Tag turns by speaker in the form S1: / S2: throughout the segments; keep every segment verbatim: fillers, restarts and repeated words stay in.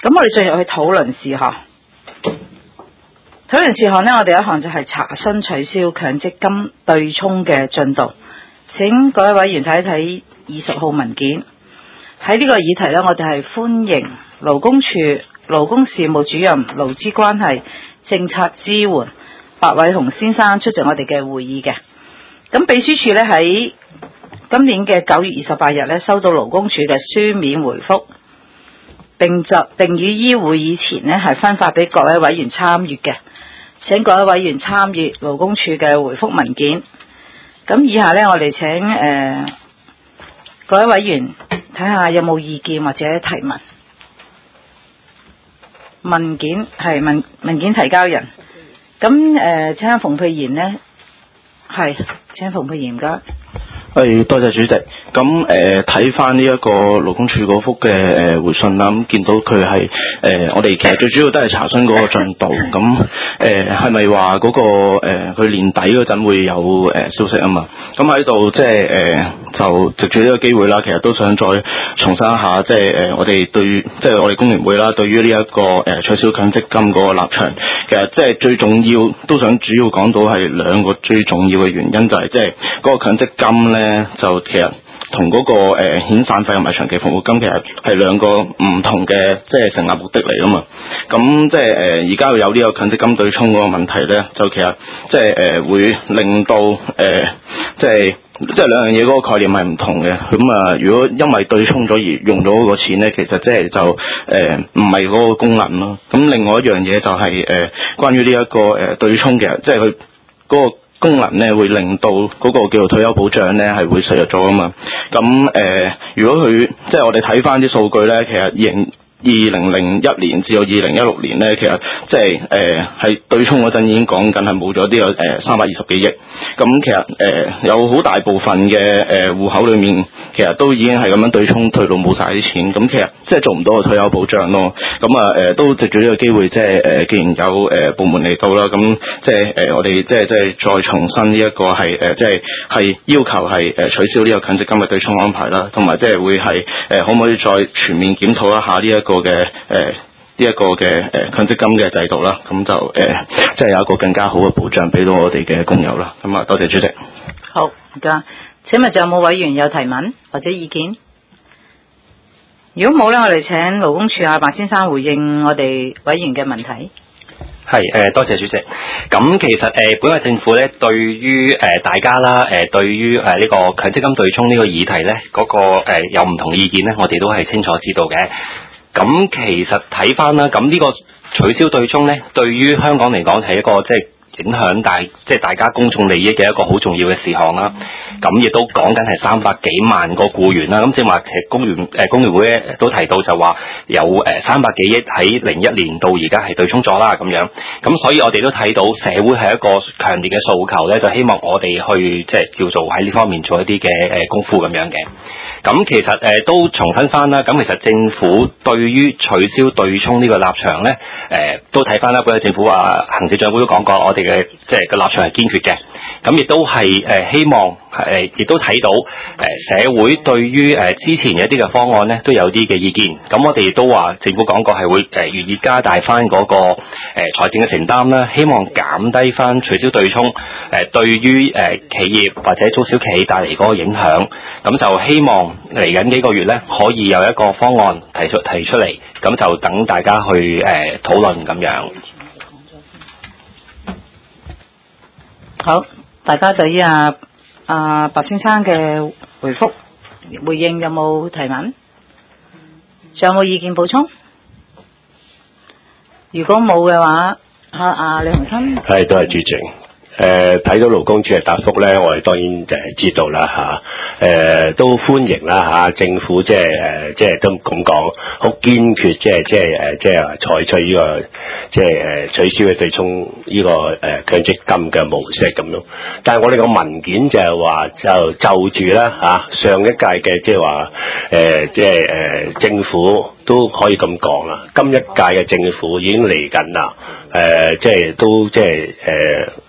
S1: 咁我哋進入去討論事項。討論事項呢，我哋一項就係查詢取消強積金對沖嘅進度。請各位委員睇一睇二十號文件。喺呢個議題呢，我哋係歡迎勞工處勞工事務主任、勞資關係政策支援白偉雄先生出席我哋嘅會議嘅。咁秘書處呢，喺今年嘅九月二十八日呢，收到勞工處嘅書面回覆，並就並予依會議前呢，係分發俾各位委員參閱嘅。請各位委員參閱勞工處嘅回覆文件。咁以下呢，我哋請誒、呃、各位委員睇下有冇意見或者提問。文件係文文件提交人。咁誒、呃，請阿馮佩賢呢，係請馮佩賢噶。
S2: 係，多謝主席。咁誒睇翻呢一個勞工處嗰幅嘅誒回信啦，咁見到佢係誒我哋其實最主要都係查詢嗰個進度。咁誒係咪話嗰個誒佢、呃、年底嗰陣會有誒、呃、消息啊嘛？咁喺度即係誒就藉住呢個機會啦，其實都想再重申一下，即係誒我哋對即係我哋工聯會啦，對於呢一個誒、呃、取消強積金嗰個立場，其實即係最重要都想主要講到係兩個最重要嘅原因，就係即係嗰個強積金咧。就其實同嗰、那個誒遣散費同埋長期服務金其實係兩個唔同嘅即係成立目的嚟噶嘛。咁即係誒而家有呢個強積金對沖嗰個問題咧，就其實即係誒會令到誒即係即係兩樣嘢嗰個概念係唔同嘅。咁啊，如果因為對沖咗而用咗嗰個錢咧，其實即係就誒唔係嗰個功能咯。咁另外一樣嘢就係、是、誒、呃、關於呢一個誒對沖嘅，即係佢嗰個功能咧會令到嗰個叫做退休保障咧係會削弱咗啊嘛。咁誒、呃，如果佢即係我哋睇翻啲數據咧，其實二零二零零一年至到二零一六年咧，其實即係誒係對沖嗰陣已經講緊係冇咗呢個誒三百二十幾億。咁其實誒、呃、有好大部分嘅誒戶口裏面，其實都已經係咁樣對沖退到冇晒啲錢。咁其實即係做唔到個退休保障咯。咁啊誒都藉住呢個機會，即係誒既然有誒、呃、部門嚟到啦，咁即係誒我哋即係即係再重申呢一個係誒即係係要求係誒取消呢個強積金嘅對沖安排啦，同埋即係會係誒、呃、可唔可以再全面檢討一下呢一個嘅誒呢一個嘅誒強積金嘅制度啦，咁就誒即係有一個更加好嘅保障俾到我哋嘅工友啦。咁啊，多謝主席。
S1: 好，而家請問仲有冇委員有提問或者意見？如果冇咧，我哋請勞工處阿白先生回應我哋委員嘅問題。
S3: 係誒、呃，多謝主席。咁其實誒、呃，本屆政府咧對於誒、呃、大家啦，誒、呃、對於誒呢、呃這個強積金對沖呢個議題咧，嗰、那個誒、呃、有唔同意見咧，我哋都係清楚知道嘅。咁其實睇翻啦，咁呢個取消對沖咧，對於香港嚟講係一個即係影響大即係大家公眾利益嘅一個好重要嘅事項啦。咁亦都講緊係三百幾萬個僱員啦。咁即係話其實工聯誒工聯會咧都提到就話有誒三百幾億喺零一年到而家係對沖咗啦咁樣。咁所以我哋都睇到社會係一個強烈嘅訴求咧，就希望我哋去即係叫做喺呢方面做一啲嘅誒功夫咁樣嘅。咁其實誒、呃、都重申翻啦。咁其實政府對於取消對沖呢個立場咧，誒、呃、都睇翻啦。本屆政府話行政長官都講過，我哋嘅即係個立場係堅決嘅。咁亦都係誒、呃、希望誒，亦、呃、都睇到誒、呃、社會對於誒、呃、之前一啲嘅方案咧都有啲嘅意見。咁我哋亦都話政府講過係會誒願意加大翻嗰、那個誒財、呃、政嘅承擔啦，希望減低翻取消對沖誒、呃、對於誒、呃、企業或者中小企業帶嚟嗰個影響。咁就希望嚟緊幾個月咧可以有一個方案提出提出嚟，咁就等大家去誒討論咁樣。
S1: 好。大家對於阿阿白先生嘅回覆回應有冇提問？仲有冇意見補充？如果冇嘅話，阿阿李鴻琛
S4: 係都係主席。誒睇到勞工處嘅答覆咧，我哋當然就係知道啦嚇。誒都歡迎啦嚇，政府即係誒即係都咁講，好堅決即係即係誒即係採取呢個即係誒取消嘅對沖呢個誒強積金嘅模式咁咯。但係我哋個文件就係話就就住啦嚇，上一屆嘅即係話誒即係誒政府都可以咁講啦。今一屆嘅政府已經嚟緊啦，誒即係都即係誒。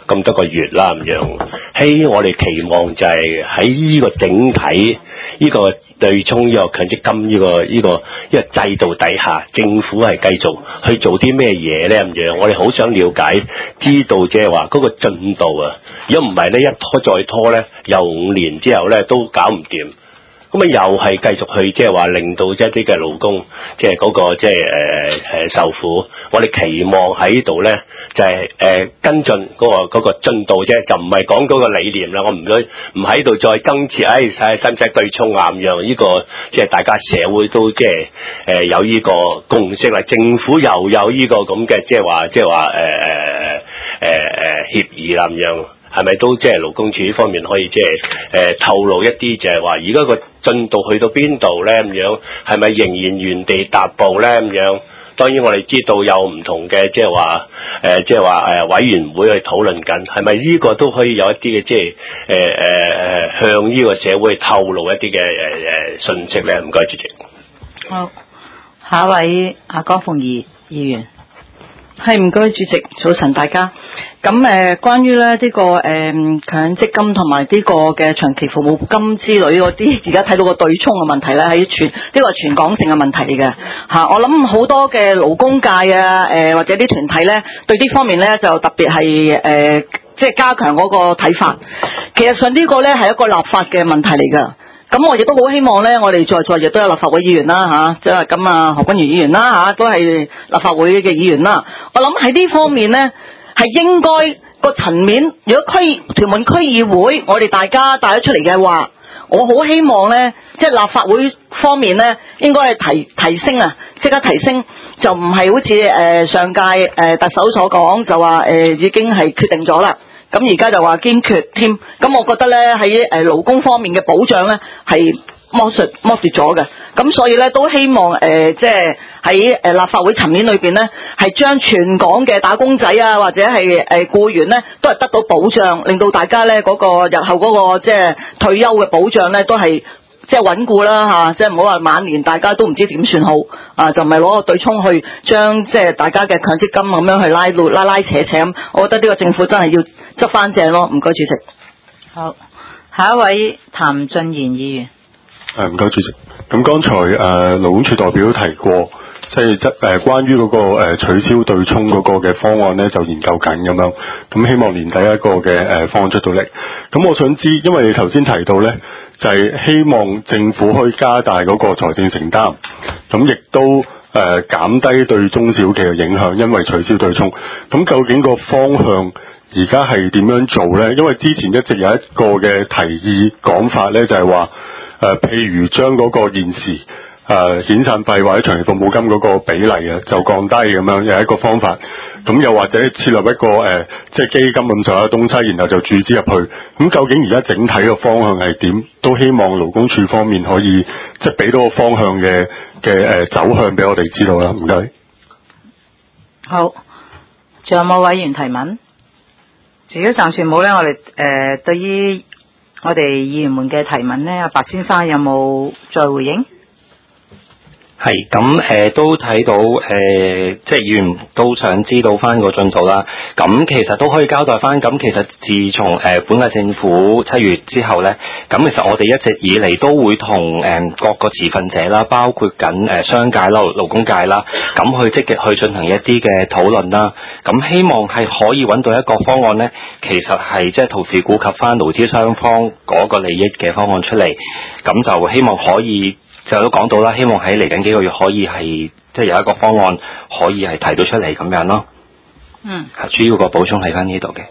S4: 咁多個月啦咁樣，希我哋期望就係喺呢個整體呢個對沖呢個強積金呢個呢個呢個制度底下，政府係繼續去做啲咩嘢咧咁樣，我哋好想了解，知道即係話嗰個進度啊，如果唔係咧一拖再拖咧，又五年之後咧都搞唔掂。咁啊，又係繼續去即係話令到一啲嘅勞工即係嗰個即係誒誒受苦。我哋期望喺度咧就係、是、誒、呃、跟進嗰、那個嗰、那個進度啫，就唔係講嗰個理念啦。我唔會唔喺度再增設，誒使使唔使對沖啊咁樣？呢、這個即係大家社會都即係誒有呢個共識啦。政府又有呢個咁嘅即係話即係話誒誒誒誒協議啦咁樣。係咪都即係勞工處呢方面可以即係誒透露一啲，就係話而家個進度去到邊度咧咁樣？係咪仍然原地踏步咧咁樣？當然我哋知道有唔同嘅即係話誒，即係話誒委員會去討論緊，係咪呢個都可以有一啲嘅即係誒誒誒向呢個社會透露一啲嘅誒誒信息咧？唔該，主席。
S1: 好，下一位阿江鳳儀議員。係，唔該主席，早晨大家。咁誒、呃，關於咧呢、這個誒、呃、強積金同埋呢個嘅長期服務金之類嗰啲，而家睇到個對沖嘅問題咧，喺全呢、這個係全港性嘅問題嚟嘅嚇。我諗好多嘅勞工界啊，誒、呃、或者啲團體咧，對呢方面咧就特別係誒即係加強嗰個睇法。其實上呢個咧係一個立法嘅問題嚟㗎。咁我亦都好希望咧，我哋在座亦都有立法會議員啦吓，即係咁啊何君堯議員啦吓、啊，都係立法會嘅議員啦。我諗喺呢方面咧，係應該個層面，如果區屯門區議會，我哋大家帶咗出嚟嘅話，我好希望咧，即係立法會方面咧，應該係提提升啊，即刻提升，就唔係好似誒、呃、上屆誒、呃、特首所講，就話誒、呃、已經係決定咗啦。咁而家就話堅決添，咁我覺得咧喺誒勞工方面嘅保障咧係剝削剝奪咗嘅，咁所以咧都希望誒即係喺誒立法會層面裏邊咧，係將全港嘅打工仔啊或者係誒僱員咧都係得到保障，令到大家咧嗰、嗰個日後嗰個即係退休嘅保障咧都係即係穩固啦嚇，即係唔好話晚年大家都唔知點算好啊，就唔係攞個對沖去將即係大家嘅強積金咁樣去拉路拉拉扯扯咁，我覺得呢個政府真係要執翻正咯，唔該主席。好，下一位譚俊賢議員。
S5: 誒唔該主席。咁剛才誒、呃、勞工處代表都提過，即係即誒關於嗰、那個、呃、取消對沖嗰個嘅方案咧，就研究緊咁樣。咁希望年底一個嘅誒、呃、方案出到嚟。咁我想知，因為你頭先提到咧，就係、是、希望政府可以加大嗰個財政承擔，咁亦都誒、呃、減低對中小企嘅影響，因為取消對沖。咁究竟個方向而家係點樣做咧？因為之前一直有一個嘅提議講法咧，就係話誒，譬如將嗰個現時誒遣散費或者長期服務金嗰個比例啊，就降低咁樣，又係一個方法。咁又或者設立一個誒、呃，即係基金咁上下東西，然後就注資入去。咁究竟而家整體嘅方向係點？都希望勞工處方面可以即係俾到個方向嘅嘅誒走向俾我哋知道啦。唔該。
S1: 好，仲有冇委員提問？如果暫時冇咧，我哋誒、呃、對於我哋議員們嘅提問咧，阿白先生有冇再回應？
S3: 係咁誒，都睇到誒、呃，即係議員都想知道翻個進度啦。咁其實都可以交代翻。咁其實自從誒、呃、本屆政府七月之後咧，咁其實我哋一直以嚟都會同誒、呃、各個持份者啦，包括緊誒、呃、商界啦、勞工界啦，咁去積極去進行一啲嘅討論啦。咁希望係可以揾到一個方案咧，其實係即係同時顧及翻勞資雙方嗰個利益嘅方案出嚟。咁就希望可以。就都講到啦，希望喺嚟緊幾個月可以係即係有一個方案可以係提到出嚟咁樣咯。嗯，主要個補充喺翻呢度嘅。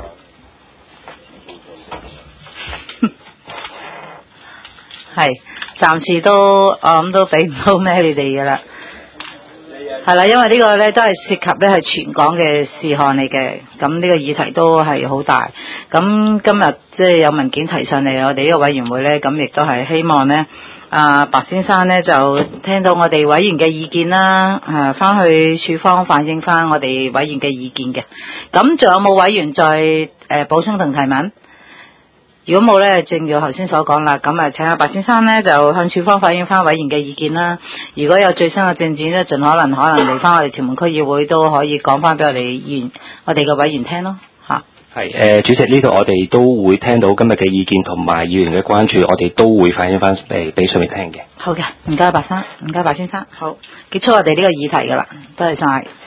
S1: 係，暫時都我諗都俾唔到咩你哋噶啦。係啦，因為呢個咧都係涉及咧係全港嘅事項嚟嘅，咁呢個議題都係好大。咁今日即係有文件提上嚟，我哋呢個委員會咧，咁亦都係希望咧。啊，白先生咧就聽到我哋委員嘅意見啦，啊，翻去處方反映翻我哋委員嘅意見嘅。咁仲有冇委員再誒、呃、補充同提問？如果冇咧，正如我頭先所講啦，咁啊請阿白先生咧就向處方反映翻委員嘅意見啦。如果有最新嘅進展咧，盡可能可能嚟翻我哋屯門區議會都可以講翻俾我哋議員、我哋嘅委員聽咯，嚇。
S3: 係誒、呃，主席呢度我哋都會聽到今日嘅意見同埋議員嘅關注，我哋都會反映翻誒俾上面聽嘅。
S1: 好嘅，唔該白生，唔該白先生，好，結束我哋呢個議題噶啦，多謝晒。